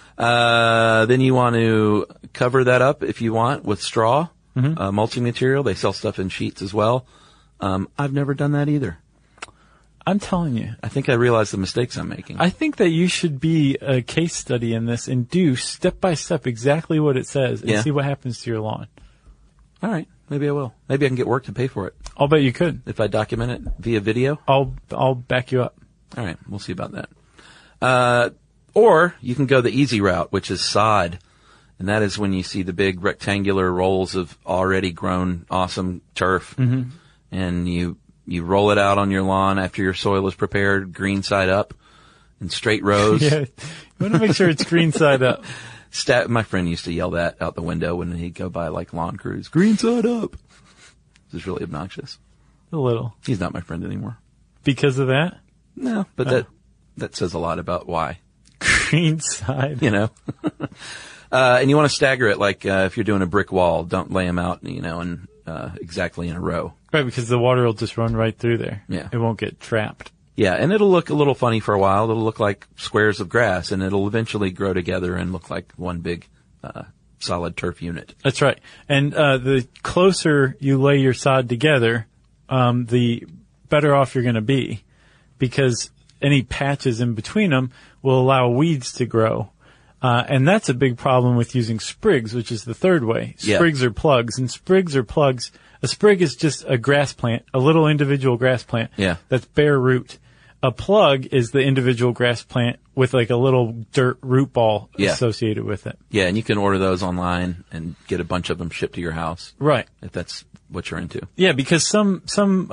Then you want to cover that up if you want with straw, mulching material. They sell stuff in sheets as well. I've never done that either. I'm telling you. I think I realize the mistakes I'm making. I think that you should be a case study in this and do step by step exactly what it says and see what happens to your lawn. All right. Maybe I will. Maybe I can get work to pay for it. I'll bet you could. If I document it via video? I'll back you up. All right. We'll see about that. Or you can go the easy route, which is sod. And that is when you see the big rectangular rolls of already grown awesome turf. Mm-hmm. And you roll it out on your lawn after your soil is prepared, green side up, in straight rows. Yeah. You want to make sure it's green side up. My friend used to yell that out the window when he'd go by like lawn crews. Green side up. It was really obnoxious. A little. He's not my friend anymore. Because of that? No, but that says a lot about why. Green side. You know. And you want to stagger it like if you're doing a brick wall, don't lay them out, and exactly in a row. Right, because the water will just run right through there. Yeah. It won't get trapped. Yeah, and it'll look a little funny for a while. It'll look like squares of grass, and it'll eventually grow together and look like one big solid turf unit. That's right. And the closer you lay your sod together, the better off you're going to be, because any patches in between them will allow weeds to grow. And that's a big problem with using sprigs, which is the third way. Sprigs are plugs, and sprigs are plugs. A sprig is just a grass plant, a little individual grass plant. Yeah. That's bare root. A plug is the individual grass plant with like a little dirt root ball associated with it. Yeah, and you can order those online and get a bunch of them shipped to your house. Right. If that's what you're into. Yeah, because some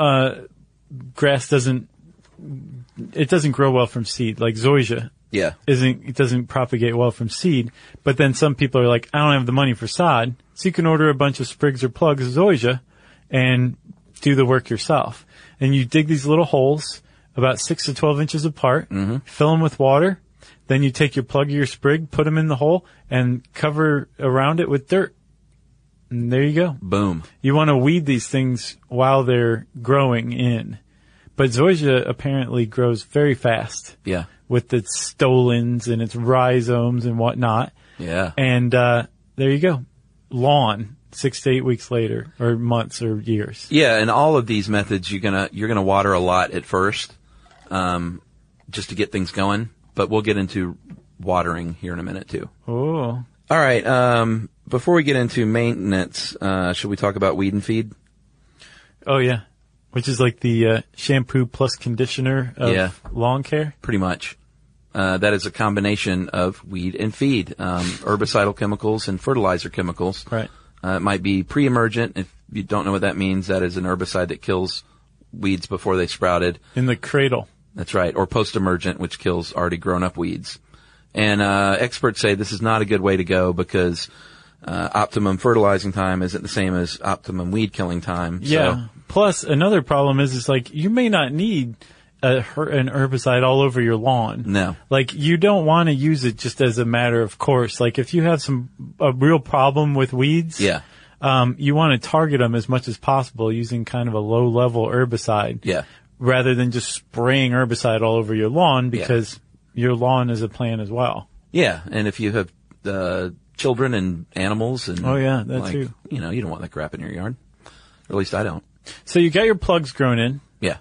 grass doesn't grow well from seed, like zoysia. Yeah. It doesn't propagate well from seed, but then some people are like, I don't have the money for sod, so you can order a bunch of sprigs or plugs of zoysia and do the work yourself. And you dig these little holes about 6 to 12 inches apart, fill them with water, then you take your plug or your sprig, put them in the hole, and cover around it with dirt. And there you go. Boom. You want to weed these things while they're growing in. But zoysia apparently grows very fast. Yeah. With its stolons and its rhizomes and whatnot. Yeah. And there you go. Lawn 6 to 8 weeks later, or months or years. Yeah, and all of these methods you're gonna water a lot at first, just to get things going. But we'll get into watering here in a minute too. Oh. All right. Before we get into maintenance, should we talk about Weed and Feed? Oh yeah. Which is like the shampoo plus conditioner of lawn care? Pretty much. That is a combination of weed and feed, herbicidal chemicals and fertilizer chemicals. Right. It might be pre-emergent you don't know what that means, that is an herbicide that kills weeds before they sprouted. In the cradle. That's right. Or post-emergent, which kills already grown-up weeds. And experts say this is not a good way to go because optimum fertilizing time isn't the same as optimum weed killing time. Yeah. So. Plus, another problem is like you may not need an herbicide all over your lawn. No. Like, you don't want to use it just as a matter of course. Like, if you have a real problem with weeds, yeah, you want to target them as much as possible using kind of a low-level herbicide. Yeah. Rather than just spraying herbicide all over your lawn because your lawn is a plant as well. Yeah, and if you have children and animals and that too. You know, you don't want that crap in your yard. Or at least I don't. So you got your plugs grown in. Yeah.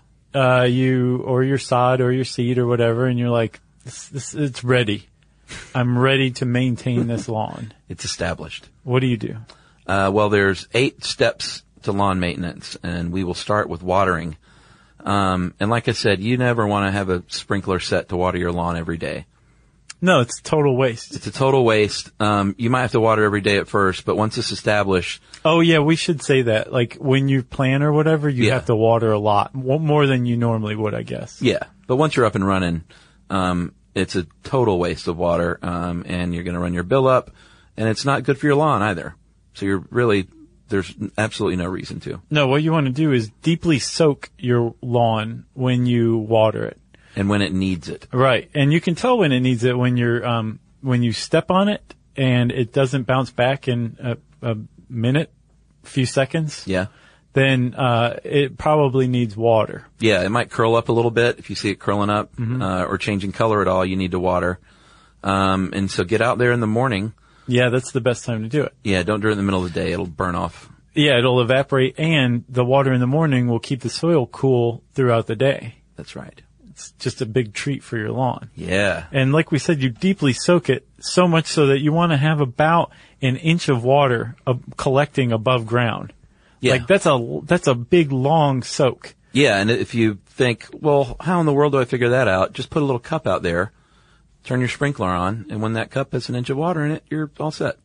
Or your sod or your seed or whatever, and you're like, it's ready. I'm ready to maintain this lawn. It's established. What do you do? Well, there's 8 steps to lawn maintenance, and we will start with watering. And like I said, you never want to have a sprinkler set to water your lawn every day. No, it's total waste. It's a total waste. You might have to water every day at first, but once it's established. Oh yeah, we should say that. Like when you plant or whatever, you have to water a lot, more than you normally would, I guess. Yeah. But once you're up and running, it's a total waste of water, and you're going to run your bill up, and it's not good for your lawn either. So there's absolutely no reason to. No, what you want to do is deeply soak your lawn when you water it. And when it needs it. Right. And you can tell when it needs it when when you step on it and it doesn't bounce back in a minute, few seconds. Yeah. Then, it probably needs water. Yeah. It might curl up a little bit. If you see it curling up, or changing color at all, you need to water. And so get out there in the morning. Yeah, that's the best time to do it. Yeah. Don't do it in the middle of the day. It'll burn off. Yeah. It'll evaporate, and the water in the morning will keep the soil cool throughout the day. That's right. It's just a big treat for your lawn. Yeah. And like we said, you deeply soak it so much so that you want to have about an inch of water collecting above ground. Yeah. Like that's a big long soak. Yeah. And if you think, well, how in the world do I figure that out? Just put a little cup out there, turn your sprinkler on, and when that cup has an inch of water in it, you're all set.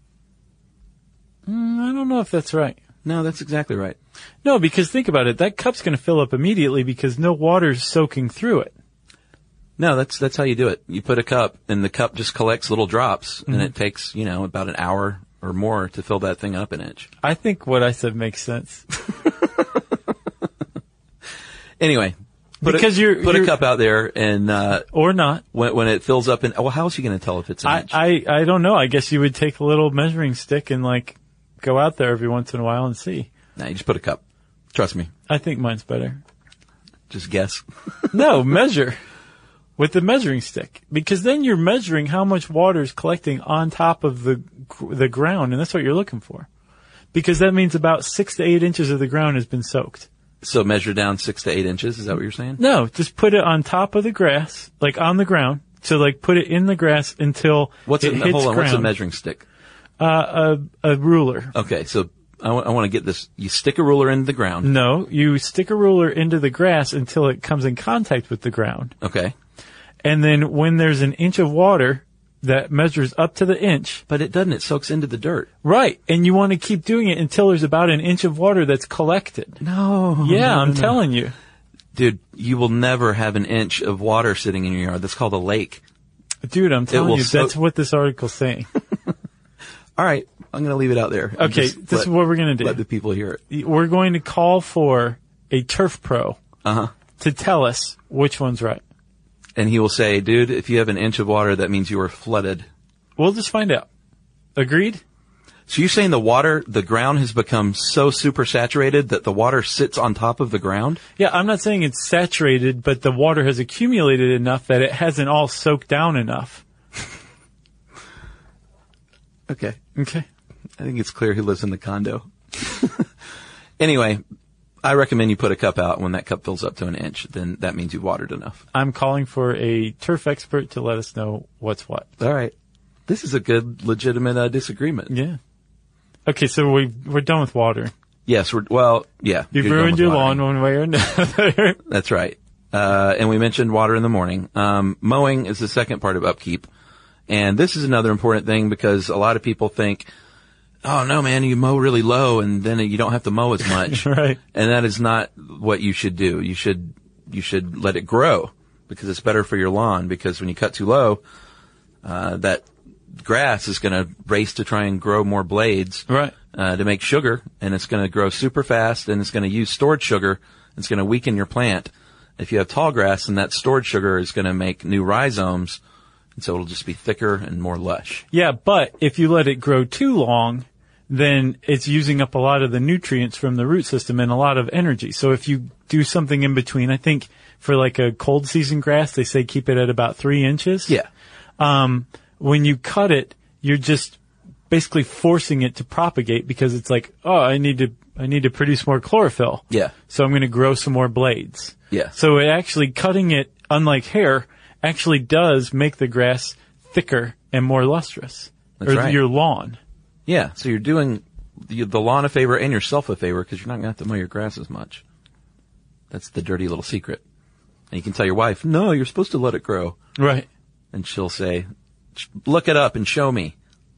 I don't know if that's right. No, that's exactly right. No, because think about it. That cup's going to fill up immediately because no water's soaking through it. No, that's how you do it. You put a cup, and the cup just collects little drops, and it takes, about an hour or more to fill that thing up an inch. I think what I said makes sense. Anyway, put a cup out there, and or not when it fills up. Well, how else are you going to tell if it's an inch? I don't know. I guess you would take a little measuring stick and go out there every once in a while and see. Nah, you just put a cup. Trust me. I think mine's better. Just guess. No, measure with the measuring stick, because then you're measuring how much water is collecting on top of the ground, and that's what you're looking for. Because that means about 6 to 8 inches of the ground has been soaked. So measure down 6 to 8 inches. Is that what you're saying? No, just put it on top of the grass, on the ground. So put it in the grass until it hits ground. What's a measuring stick? A ruler. Okay, so I want to get this. You stick a ruler into the ground. No, you stick a ruler into the grass until it comes in contact with the ground. Okay. And then when there's an inch of water that measures up to the inch. But it doesn't. It soaks into the dirt. Right. And you want to keep doing it until there's about an inch of water that's collected. No. Yeah, I'm telling you. Dude, you will never have an inch of water sitting in your yard. That's called a lake. Dude, I'm telling you, that's what this article's saying. All right. I'm going to leave it out there. Okay, this is what we're going to do. Let the people hear it. We're going to call for a turf pro to tell us which one's right. And he will say, dude, if you have an inch of water, that means you are flooded. We'll just find out. Agreed? So you're saying the ground has become so super saturated that the water sits on top of the ground? Yeah, I'm not saying it's saturated, but the water has accumulated enough that it hasn't all soaked down enough. Okay. Okay. I think it's clear who lives in the condo. Anyway, I recommend you put a cup out. When that cup fills up to an inch, then that means you've watered enough. I'm calling for a turf expert to let us know what's what. All right. This is a good, legitimate disagreement. Yeah. Okay, so we're done with water. Yes, yeah. You've ruined your lawn one way or another. That's right. And we mentioned water in the morning. Mowing is the second part of upkeep. And this is another important thing because a lot of people think, oh no, man, you mow really low and then you don't have to mow as much. Right. And that is not what you should do. You should let it grow because it's better for your lawn, because when you cut too low, that grass is going to race to try and grow more blades. Right. To make sugar, and it's going to grow super fast, and it's going to use stored sugar. It's going to weaken your plant. If you have tall grass, then that stored sugar is going to make new rhizomes, and so it'll just be thicker and more lush. Yeah, but if you let it grow too long, then it's using up a lot of the nutrients from the root system and a lot of energy. So if you do something in between, I think for like a cold season grass, they say keep it at about 3 inches. Yeah. When you cut it, you're just basically forcing it to propagate, because it's like, oh, I need to produce more chlorophyll. Yeah. So I'm going to grow some more blades. Yeah. So it actually, cutting it, unlike hair, actually does make the grass thicker and more lustrous. That's or right. your lawn. Yeah. So you're doing the lawn a favor and yourself a favor, because you're not going to have to mow your grass as much. That's the dirty little secret. And you can tell your wife, no, you're supposed to let it grow. Right. And she'll say, look it up and show me.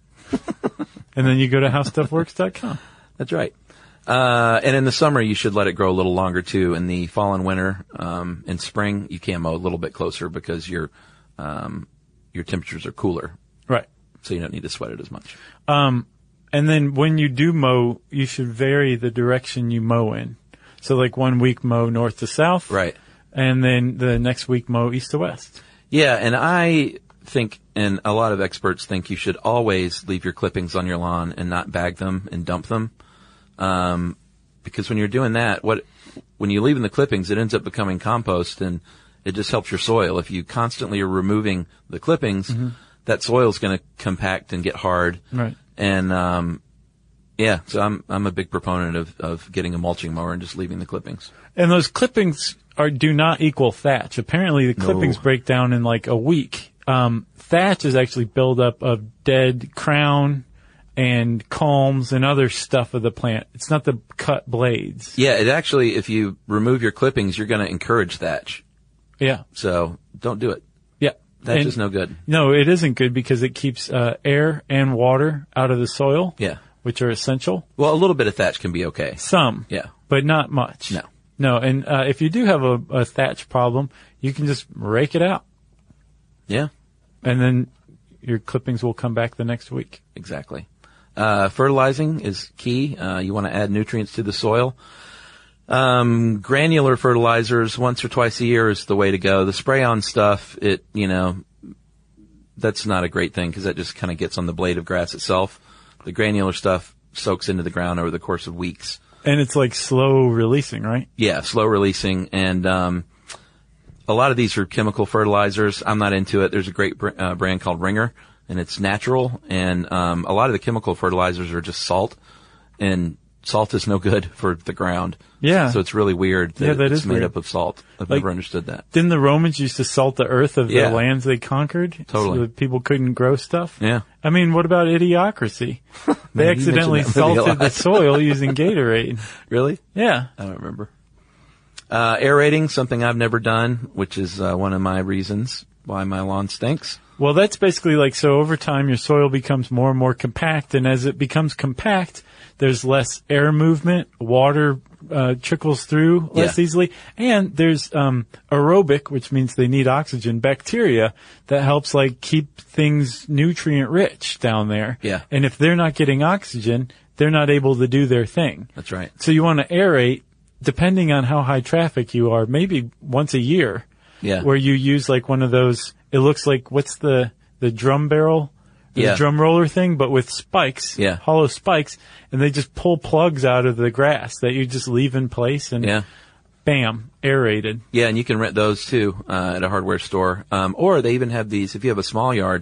And then you go to howstuffworks.com. That's right. And in the summer, you should let it grow a little longer too. In the fall and winter, in spring, you can mow a little bit closer because your temperatures are cooler. Right. So you don't need to sweat it as much. And then when you do mow, you should vary the direction you mow in. So like 1 week mow north to south. Right. And then the next week mow east to west. Yeah. And I think, and a lot of experts think, you should always leave your clippings on your lawn and not bag them and dump them. Because when you're doing that, when you leave in the clippings, it ends up becoming compost, and it just helps your soil. If you constantly are removing the clippings, that soil is going to compact and get hard. Right. And, yeah, so I'm a big proponent of getting a mulching mower and just leaving the clippings. And those clippings do not equal thatch. Apparently the clippings break down in like a week. Thatch is actually buildup of dead crown and culms and other stuff of the plant. It's not the cut blades. Yeah, it actually, if you remove your clippings, you're going to encourage thatch. Yeah. So don't do it. Yeah. Thatch is no good. No, it isn't good because it keeps air and water out of the soil. Yeah. Which are essential. Well, a little bit of thatch can be okay. Some. Yeah. But not much. No. No, and if you do have a thatch problem, you can just rake it out. Yeah. And then your clippings will come back the next week. Exactly. Fertilizing is key. You want to add nutrients to the soil. Granular fertilizers once or twice a year is the way to go. The spray-on stuff, that's not a great thing because that just kind of gets on the blade of grass itself. The granular stuff soaks into the ground over the course of weeks. And it's like slow releasing, right? Yeah, slow releasing. And a lot of these are chemical fertilizers. I'm not into it. There's a great brand called Ringer, and it's natural. And a lot of the chemical fertilizers are just salt, and salt is no good for the ground. Yeah. So it's really weird that it's made weird. up of salt. I've never understood that. Didn't the Romans used to salt the earth of the lands they conquered? Totally. So that people couldn't grow stuff? Yeah. I mean, what about Idiocracy? They accidentally salted the soil using Gatorade. Really? Yeah. I don't remember. Aerating, something I've never done, which is one of my reasons why my lawn stinks. Well, that's basically like, so over time your soil becomes more and more compact, and as it becomes compact, there's less air movement, water trickles through less easily, and there's aerobic, which means they need oxygen, bacteria that helps like keep things nutrient rich down there. Yeah. And if they're not getting oxygen, they're not able to do their thing. That's right. So you want to aerate, depending on how high traffic you are, maybe once a year. Yeah. Where you use like one of those, it looks like, what's the drum barrel? The drum roller thing, but with spikes, hollow spikes, and they just pull plugs out of the grass that you just leave in place, and bam, aerated. Yeah, and you can rent those too at a hardware store. Or they even have these, if you have a small yard,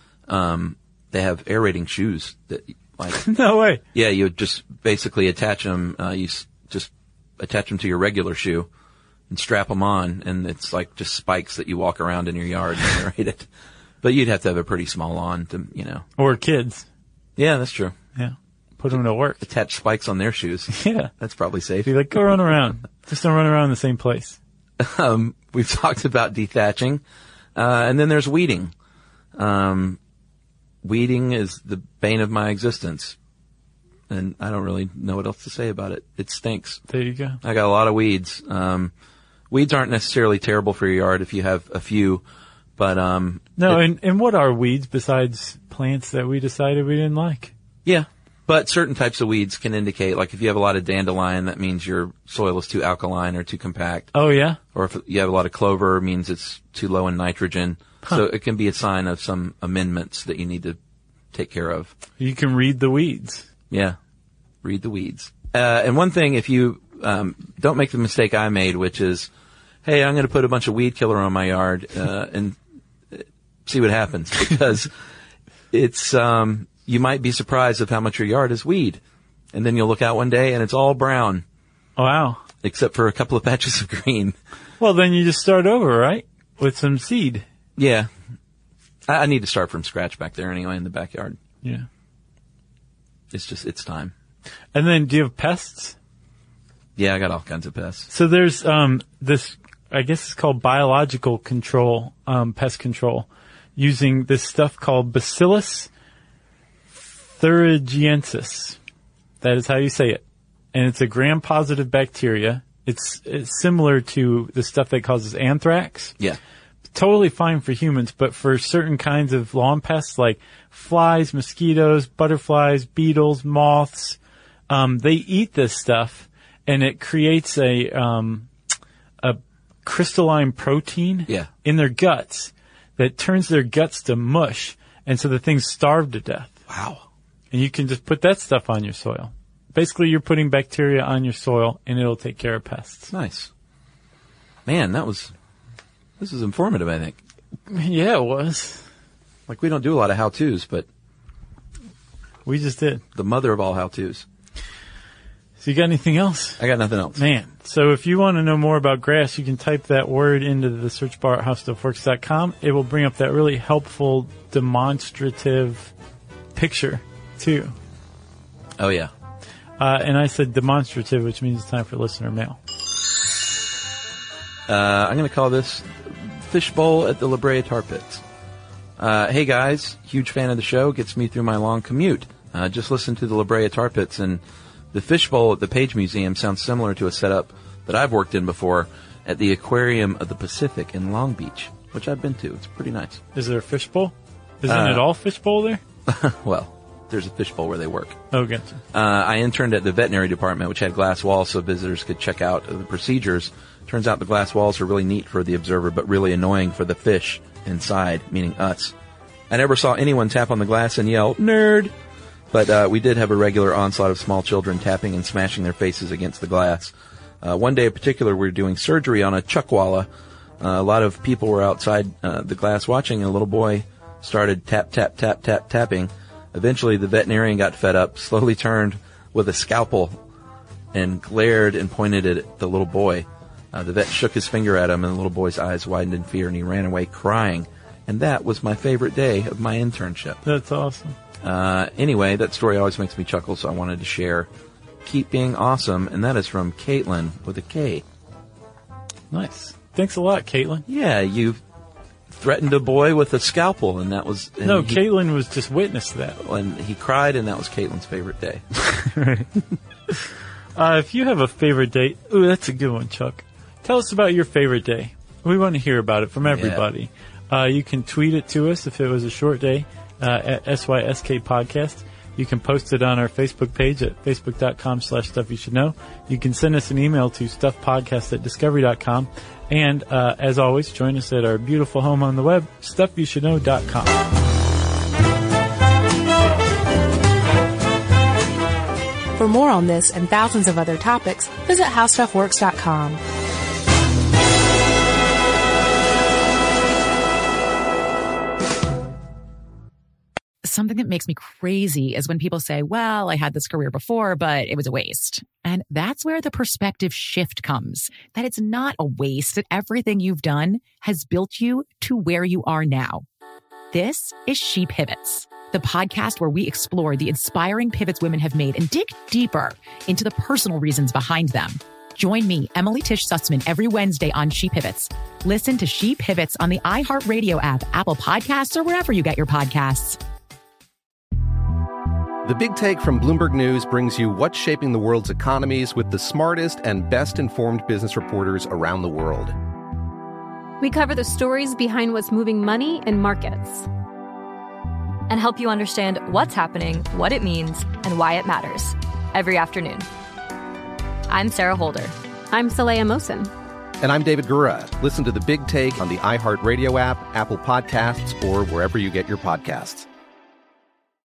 they have aerating shoes that, like, no way. Yeah, you just basically attach them. You just attach them to your regular shoe and strap them on, and it's like just spikes that you walk around in your yard and aerate it. But you'd have to have a pretty small lawn to, Or kids. Yeah, that's true. Yeah. Put them to work. Attach spikes on their shoes. Yeah. That's probably safe. Be like, go run around. Just don't run around in the same place. We've talked about dethatching. And then there's weeding. Weeding is the bane of my existence. and I don't really know what else to say about it. It stinks. There you go. I got a lot of weeds. Weeds aren't necessarily terrible for your yard if you have a few, but no. And what are weeds besides plants that we decided we didn't like? Yeah, but certain types of weeds can indicate, like if you have a lot of dandelion, that means your soil is too alkaline or too compact. Oh yeah. Or if you have a lot of clover, it means it's too low in nitrogen. Huh. So it can be a sign of some amendments that you need to take care of. You can read the weeds. Yeah, read the weeds. And one thing, if you don't make the mistake I made, which is, hey, I'm going to put a bunch of weed killer on my yard and see what happens, because it's you might be surprised of how much your yard is weed, and then you'll look out one day and it's all brown. Wow! Except for a couple of patches of green. Well, then you just start over, right, with some seed. Yeah, I need to start from scratch back there anyway in the backyard. Yeah. It's time. And then, do you have pests? Yeah, I got all kinds of pests. So there's this, I guess it's called biological control, pest control, using this stuff called Bacillus thuringiensis. That is how you say it. And it's a gram-positive bacteria. It's similar to the stuff that causes anthrax. Yeah. Totally fine for humans, but for certain kinds of lawn pests like flies, mosquitoes, butterflies, beetles, moths, they eat this stuff, and it creates a crystalline protein in their guts that turns their guts to mush, and so the things starve to death. Wow. And you can just put that stuff on your soil. Basically, you're putting bacteria on your soil, and it'll take care of pests. Nice. Man, this is informative, I think. Yeah, it was. Like, we don't do a lot of how-tos, but we just did. The mother of all how-tos. So you got anything else? I got nothing else. Man, so if you want to know more about grass, you can type that word into the search bar at howstuffworks.com. It will bring up that really helpful, demonstrative picture, too. Oh, yeah. And I said demonstrative, which means it's time for listener mail. I'm going to call this Fishbowl at the La Brea Tar Pits. Hey guys, huge fan of the show, gets me through my long commute. Just listened to the La Brea Tar Pits, and the Fishbowl at the Page Museum sounds similar to a setup that I've worked in before at the Aquarium of the Pacific in Long Beach, which I've been to. It's pretty nice. Is there a fishbowl? Isn't it all fishbowl there? Well, there's a fishbowl where they work. Oh, gotcha. I interned at the veterinary department, which had glass walls so visitors could check out the procedures. Turns out the glass walls are really neat for the observer, but really annoying for the fish inside, meaning us. I never saw anyone tap on the glass and yell, "Nerd!" But we did have a regular onslaught of small children tapping and smashing their faces against the glass. One day in particular, we were doing surgery on a chuckwalla. A lot of people were outside the glass watching, and a little boy started tap, tap, tap, tap, tapping. Eventually, the veterinarian got fed up, slowly turned with a scalpel, and glared and pointed at the little boy. The vet shook his finger at him, and the little boy's eyes widened in fear, and he ran away crying. And that was my favorite day of my internship. That's awesome. Anyway, that story always makes me chuckle, so I wanted to share. Keep being awesome, and that is from Caitlin with a K. Nice. Thanks a lot, Caitlin. Yeah, you threatened a boy with a scalpel, and that was... And no, Caitlin was just witness to that. And he cried, and that was Caitlin's favorite day. Right. If you have a favorite day... Ooh, that's a good one, Chuck. Tell us about your favorite day. We want to hear about it from everybody. Yeah. You can tweet it to us if it was a short day at SYSK Podcast. You can post it on our Facebook page at facebook.com/stuffyoushouldknow. You can send us an email to stuffpodcast@discovery.com. And as always, join us at our beautiful home on the web, stuffyoushouldknow.com. For more on this and thousands of other topics, visit howstuffworks.com. Something that makes me crazy is when people say, well, I had this career before, but it was a waste. And that's where the perspective shift comes, that it's not a waste, that everything you've done has built you to where you are now. This is She Pivots, the podcast where we explore the inspiring pivots women have made and dig deeper into the personal reasons behind them. Join me, Emily Tish Sussman, every Wednesday on She Pivots. Listen to She Pivots on the iHeartRadio app, Apple Podcasts, or wherever you get your podcasts. The Big Take from Bloomberg News brings you what's shaping the world's economies with the smartest and best-informed business reporters around the world. We cover the stories behind what's moving money and markets. And help you understand what's happening, what it means, and why it matters. Every afternoon. I'm Sarah Holder. I'm Saleha Mohsin. And I'm David Gura. Listen to The Big Take on the iHeartRadio app, Apple Podcasts, or wherever you get your podcasts.